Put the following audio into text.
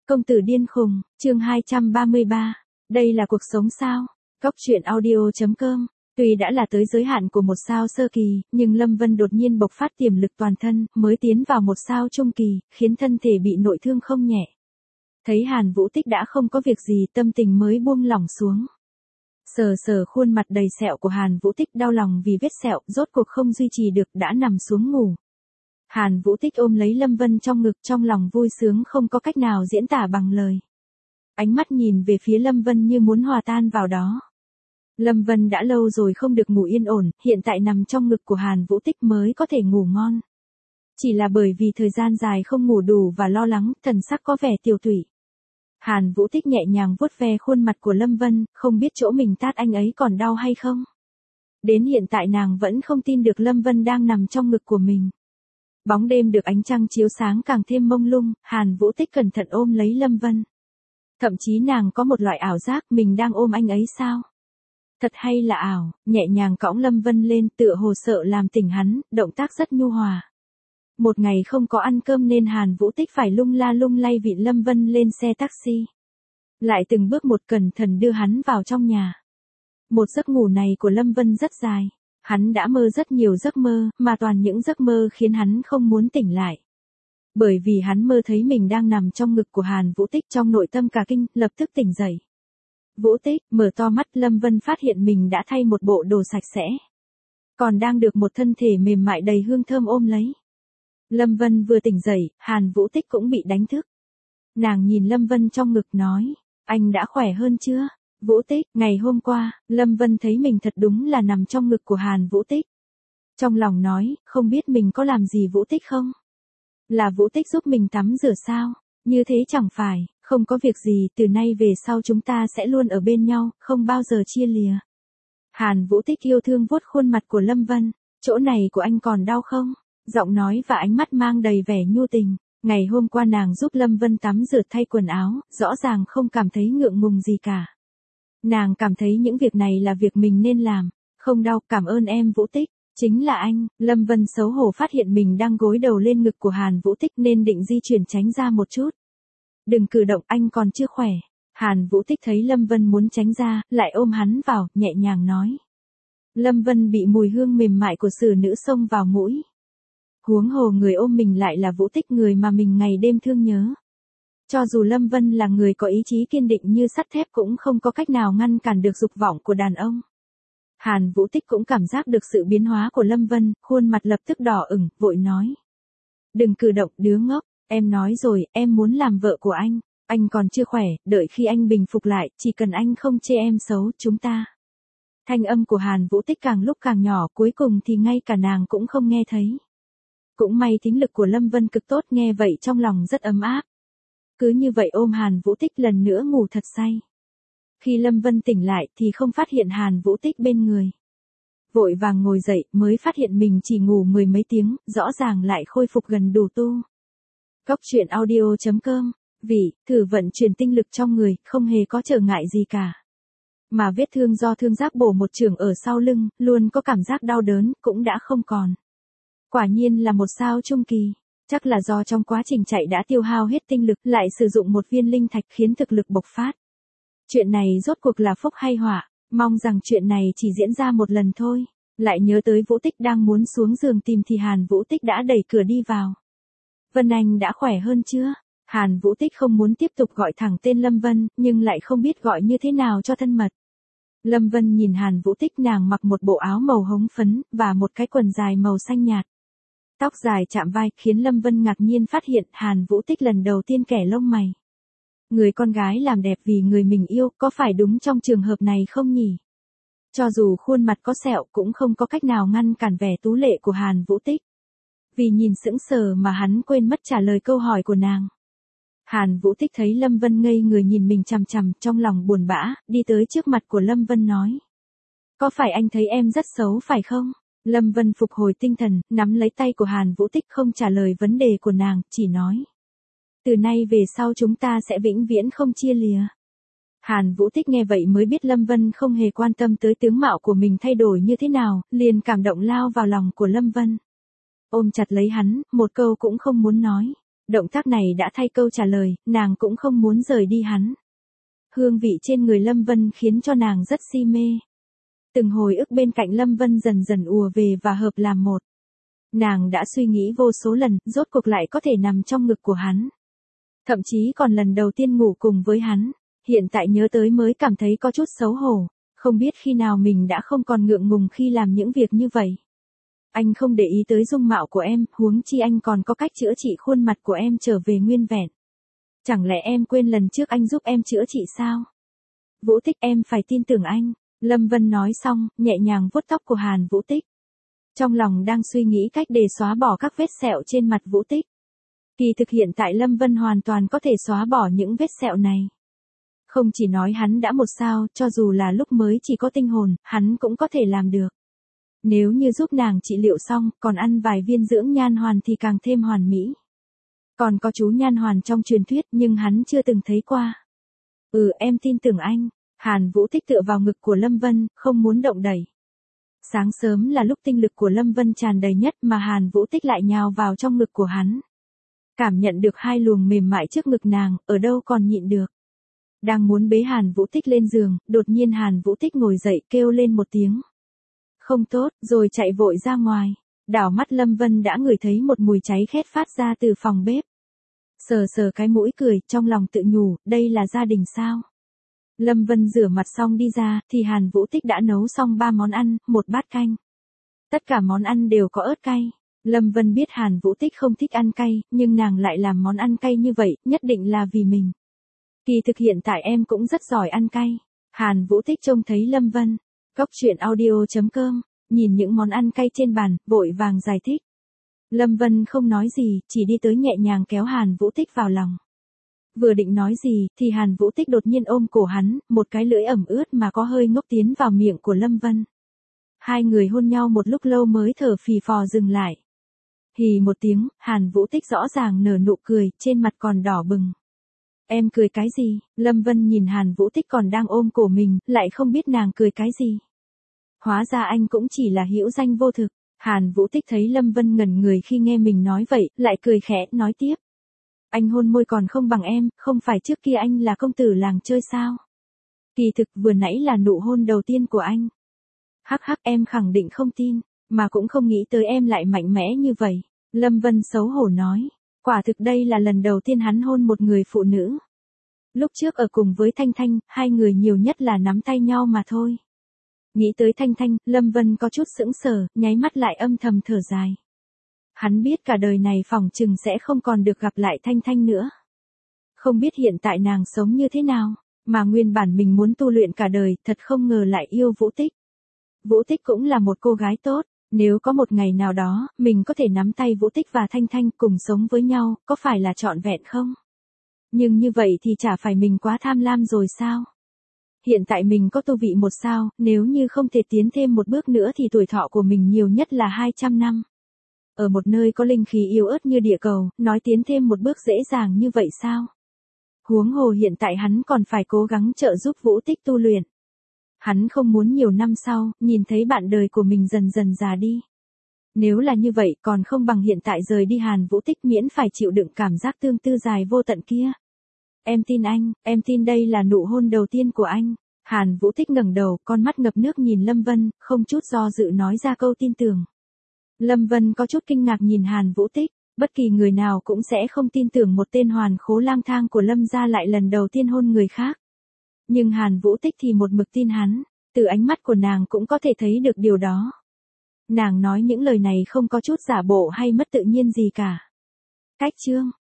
Công tử điên khùng, chương 233. Đây là cuộc sống sao? Cóc truyện audio.com. Tuy đã là tới giới hạn của một sao sơ kỳ, nhưng Lâm Vân đột nhiên bộc phát tiềm lực toàn thân, mới tiến vào một sao trung kỳ, khiến thân thể bị nội thương không nhẹ. Thấy Hàn Vũ Tích đã không có việc gì, tâm tình mới buông lỏng xuống. Sờ sờ khuôn mặt đầy sẹo của Hàn Vũ Tích, đau lòng vì vết sẹo, rốt cuộc không duy trì được, đã nằm xuống ngủ. Hàn Vũ Tích ôm lấy Lâm Vân trong ngực, trong lòng vui sướng không có cách nào diễn tả bằng lời. Ánh mắt nhìn về phía Lâm Vân như muốn hòa tan vào đó. Lâm Vân đã lâu rồi không được ngủ yên ổn, hiện tại nằm trong ngực của Hàn Vũ Tích mới có thể ngủ ngon. Chỉ là bởi vì thời gian dài không ngủ đủ và lo lắng, thần sắc có vẻ tiều tụy. Hàn Vũ Tích nhẹ nhàng vuốt ve khuôn mặt của Lâm Vân, không biết chỗ mình tát anh ấy còn đau hay không. Đến hiện tại nàng vẫn không tin được Lâm Vân đang nằm trong ngực của mình. Bóng đêm được ánh trăng chiếu sáng càng thêm mông lung, Hàn Vũ Tích cẩn thận ôm lấy Lâm Vân. Thậm chí nàng có một loại ảo giác mình đang ôm anh ấy sao? Thật hay là ảo, nhẹ nhàng cõng Lâm Vân lên, tựa hồ sợ làm tỉnh hắn, động tác rất nhu hòa. Một ngày không có ăn cơm nên Hàn Vũ Tích phải lung la lung lay vịn Lâm Vân lên xe taxi. Lại từng bước một cẩn thận đưa hắn vào trong nhà. Một giấc ngủ này của Lâm Vân rất dài. Hắn đã mơ rất nhiều giấc mơ, mà toàn những giấc mơ khiến hắn không muốn tỉnh lại. Bởi vì hắn mơ thấy mình đang nằm trong ngực của Hàn Vũ Tích, trong nội tâm cả kinh, lập tức tỉnh dậy. Vũ Tích, mở to mắt, Lâm Vân phát hiện mình đã thay một bộ đồ sạch sẽ. Còn đang được một thân thể mềm mại đầy hương thơm ôm lấy. Lâm Vân vừa tỉnh dậy, Hàn Vũ Tích cũng bị đánh thức. Nàng nhìn Lâm Vân trong ngực nói, anh đã khỏe hơn chưa? Vũ Tích, ngày hôm qua, Lâm Vân thấy mình thật đúng là nằm trong ngực của Hàn Vũ Tích. Trong lòng nói, không biết mình có làm gì Vũ Tích không? Là Vũ Tích giúp mình tắm rửa sao? Như thế chẳng phải, không có việc gì, từ nay về sau chúng ta sẽ luôn ở bên nhau, không bao giờ chia lìa. Hàn Vũ Tích yêu thương vuốt khuôn mặt của Lâm Vân, chỗ này của anh còn đau không? Giọng nói và ánh mắt mang đầy vẻ nhu tình. Ngày hôm qua nàng giúp Lâm Vân tắm rửa thay quần áo, rõ ràng không cảm thấy ngượng ngùng gì cả. Nàng cảm thấy những việc này là việc mình nên làm. Không đau, cảm ơn em Vũ Tích. Chính là anh. Lâm Vân xấu hổ phát hiện mình đang gối đầu lên ngực của Hàn Vũ Tích nên định di chuyển tránh ra một chút. Đừng cử động, anh còn chưa khỏe. Hàn Vũ Tích thấy Lâm Vân muốn tránh ra, lại ôm hắn vào, nhẹ nhàng nói. Lâm Vân bị mùi hương mềm mại của xử nữ xông vào mũi. Huống hồ người ôm mình lại là Vũ Tích, người mà mình ngày đêm thương nhớ. Cho dù Lâm Vân là người có ý chí kiên định như sắt thép cũng không có cách nào ngăn cản được dục vọng của đàn ông. Hàn Vũ Tích cũng cảm giác được sự biến hóa của Lâm Vân, khuôn mặt lập tức đỏ ửng, vội nói. Đừng cử động, đứa ngốc, em nói rồi, em muốn làm vợ của anh còn chưa khỏe, đợi khi anh bình phục lại, chỉ cần anh không chê em xấu, chúng ta. Thanh âm của Hàn Vũ Tích càng lúc càng nhỏ, cuối cùng thì ngay cả nàng cũng không nghe thấy. Cũng may thính lực của Lâm Vân cực tốt, nghe vậy trong lòng rất ấm áp. Cứ như vậy ôm Hàn Vũ Tích lần nữa ngủ thật say. Khi Lâm Vân tỉnh lại thì không phát hiện Hàn Vũ Tích bên người. Vội vàng ngồi dậy mới phát hiện mình chỉ ngủ mười mấy tiếng, rõ ràng lại khôi phục gần đủ tu. Cóc truyện audio.com. Vì, thử vận chuyển tinh lực trong người, không hề có trở ngại gì cả. Mà vết thương do thương giác bổ một chưởng ở sau lưng, luôn có cảm giác đau đớn, cũng đã không còn. Quả nhiên là một sao trung kỳ. Chắc là do trong quá trình chạy đã tiêu hao hết tinh lực, lại sử dụng một viên linh thạch khiến thực lực bộc phát. Chuyện này rốt cuộc là phúc hay họa, mong rằng chuyện này chỉ diễn ra một lần thôi. Lại nhớ tới Vũ Tích đang muốn xuống giường tìm thì Hàn Vũ Tích đã đẩy cửa đi vào. Vân Anh đã khỏe hơn chưa? Hàn Vũ Tích không muốn tiếp tục gọi thẳng tên Lâm Vân, nhưng lại không biết gọi như thế nào cho thân mật. Lâm Vân nhìn Hàn Vũ Tích, nàng mặc một bộ áo màu hống phấn, và một cái quần dài màu xanh nhạt. Tóc dài chạm vai, khiến Lâm Vân ngạc nhiên phát hiện Hàn Vũ Tích lần đầu tiên kẻ lông mày. Người con gái làm đẹp vì người mình yêu, có phải đúng trong trường hợp này không nhỉ? Cho dù khuôn mặt có sẹo cũng không có cách nào ngăn cản vẻ tú lệ của Hàn Vũ Tích. Vì nhìn sững sờ mà hắn quên mất trả lời câu hỏi của nàng. Hàn Vũ Tích thấy Lâm Vân ngây người nhìn mình chằm chằm, trong lòng buồn bã, đi tới trước mặt của Lâm Vân nói. Có phải anh thấy em rất xấu phải không? Lâm Vân phục hồi tinh thần, nắm lấy tay của Hàn Vũ Tích không trả lời vấn đề của nàng, chỉ nói. Từ nay về sau chúng ta sẽ vĩnh viễn không chia lìa. Hàn Vũ Tích nghe vậy mới biết Lâm Vân không hề quan tâm tới tướng mạo của mình thay đổi như thế nào, liền cảm động lao vào lòng của Lâm Vân. Ôm chặt lấy hắn, một câu cũng không muốn nói. Động tác này đã thay câu trả lời, nàng cũng không muốn rời đi hắn. Hương vị trên người Lâm Vân khiến cho nàng rất si mê. Từng hồi ức bên cạnh Lâm Vân dần dần ùa về và hợp làm một. Nàng đã suy nghĩ vô số lần, rốt cuộc lại có thể nằm trong ngực của hắn. Thậm chí còn lần đầu tiên ngủ cùng với hắn, hiện tại nhớ tới mới cảm thấy có chút xấu hổ, không biết khi nào mình đã không còn ngượng ngùng khi làm những việc như vậy. Anh không để ý tới dung mạo của em, huống chi anh còn có cách chữa trị khuôn mặt của em trở về nguyên vẹn. Chẳng lẽ em quên lần trước anh giúp em chữa trị sao? Vũ Tích, em phải tin tưởng anh. Lâm Vân nói xong, nhẹ nhàng vuốt tóc của Hàn Vũ Tích. Trong lòng đang suy nghĩ cách để xóa bỏ các vết sẹo trên mặt Vũ Tích. Kỳ thực hiện tại Lâm Vân hoàn toàn có thể xóa bỏ những vết sẹo này. Không chỉ nói hắn đã một sao, cho dù là lúc mới chỉ có tinh hồn, hắn cũng có thể làm được. Nếu như giúp nàng trị liệu xong, còn ăn vài viên dưỡng nhan hoàn thì càng thêm hoàn mỹ. Còn có chú nhan hoàn trong truyền thuyết nhưng hắn chưa từng thấy qua. Em tin tưởng anh. Hàn Vũ Tích tựa vào ngực của Lâm Vân, không muốn động đẩy. Sáng sớm là lúc tinh lực của Lâm Vân tràn đầy nhất mà Hàn Vũ Tích lại nhào vào trong ngực của hắn. Cảm nhận được hai luồng mềm mại trước ngực nàng, ở đâu còn nhịn được. Đang muốn bế Hàn Vũ Tích lên giường, đột nhiên Hàn Vũ Tích ngồi dậy kêu lên một tiếng. Không tốt, rồi chạy vội ra ngoài. Đảo mắt Lâm Vân đã ngửi thấy một mùi cháy khét phát ra từ phòng bếp. Sờ sờ cái mũi cười, trong lòng tự nhủ, đây là gia đình sao? Lâm Vân rửa mặt xong đi ra, thì Hàn Vũ Tích đã nấu xong 3 món ăn, 1 bát canh. Tất cả món ăn đều có ớt cay. Lâm Vân biết Hàn Vũ Tích không thích ăn cay, nhưng nàng lại làm món ăn cay như vậy, nhất định là vì mình. Kỳ thực hiện tại em cũng rất giỏi ăn cay. Hàn Vũ Tích trông thấy Lâm Vân. Cóc truyện audio.com, nhìn những món ăn cay trên bàn, vội vàng giải thích. Lâm Vân không nói gì, chỉ đi tới nhẹ nhàng kéo Hàn Vũ Tích vào lòng. Vừa định nói gì, thì Hàn Vũ Tích đột nhiên ôm cổ hắn, một cái lưỡi ẩm ướt mà có hơi ngốc tiến vào miệng của Lâm Vân. Hai người hôn nhau một lúc lâu mới thở phì phò dừng lại. Hì một tiếng, Hàn Vũ Tích rõ ràng nở nụ cười, trên mặt còn đỏ bừng. Em cười cái gì? Lâm Vân nhìn Hàn Vũ Tích còn đang ôm cổ mình, lại không biết nàng cười cái gì. Hóa ra anh cũng chỉ là hữu danh vô thực. Hàn Vũ Tích thấy Lâm Vân ngẩn người khi nghe mình nói vậy, lại cười khẽ, nói tiếp. Anh hôn môi còn không bằng em, không phải trước kia anh là công tử làng chơi sao? Kỳ thực vừa nãy là nụ hôn đầu tiên của anh. Hắc hắc, em khẳng định không tin, mà cũng không nghĩ tới em lại mạnh mẽ như vậy. Lâm Vân xấu hổ nói, quả thực đây là lần đầu tiên hắn hôn một người phụ nữ. Lúc trước ở cùng với Thanh Thanh, hai người nhiều nhất là nắm tay nhau mà thôi. Nghĩ tới Thanh Thanh, Lâm Vân có chút sững sờ, nháy mắt lại âm thầm thở dài. Hắn biết cả đời này phỏng chừng sẽ không còn được gặp lại Thanh Thanh nữa. Không biết hiện tại nàng sống như thế nào, mà nguyên bản mình muốn tu luyện cả đời, thật không ngờ lại yêu Vũ Tích. Vũ Tích cũng là một cô gái tốt, nếu có một ngày nào đó, mình có thể nắm tay Vũ Tích và Thanh Thanh cùng sống với nhau, có phải là trọn vẹn không? Nhưng như vậy thì chả phải mình quá tham lam rồi sao? Hiện tại mình có tu vị 1 sao, nếu như không thể tiến thêm một bước nữa thì tuổi thọ của mình nhiều nhất là 200 năm. Ở một nơi có linh khí yếu ớt như địa cầu, nói tiến thêm một bước dễ dàng như vậy sao? Huống hồ hiện tại hắn còn phải cố gắng trợ giúp Vũ Tích tu luyện. Hắn không muốn nhiều năm sau, nhìn thấy bạn đời của mình dần dần già đi. Nếu là như vậy còn không bằng hiện tại rời đi Hàn Vũ Tích miễn phải chịu đựng cảm giác tương tư dài vô tận kia. Em tin anh, em tin đây là nụ hôn đầu tiên của anh. Hàn Vũ Tích ngẩng đầu, con mắt ngập nước nhìn Lâm Vân, không chút do dự nói ra câu tin tưởng. Lâm Vân có chút kinh ngạc nhìn Hàn Vũ Tích, bất kỳ người nào cũng sẽ không tin tưởng một tên hoàn khố lang thang của Lâm gia lại lần đầu tiên hôn người khác. Nhưng Hàn Vũ Tích thì một mực tin hắn, từ ánh mắt của nàng cũng có thể thấy được điều đó. Nàng nói những lời này không có chút giả bộ hay mất tự nhiên gì cả. Cách chương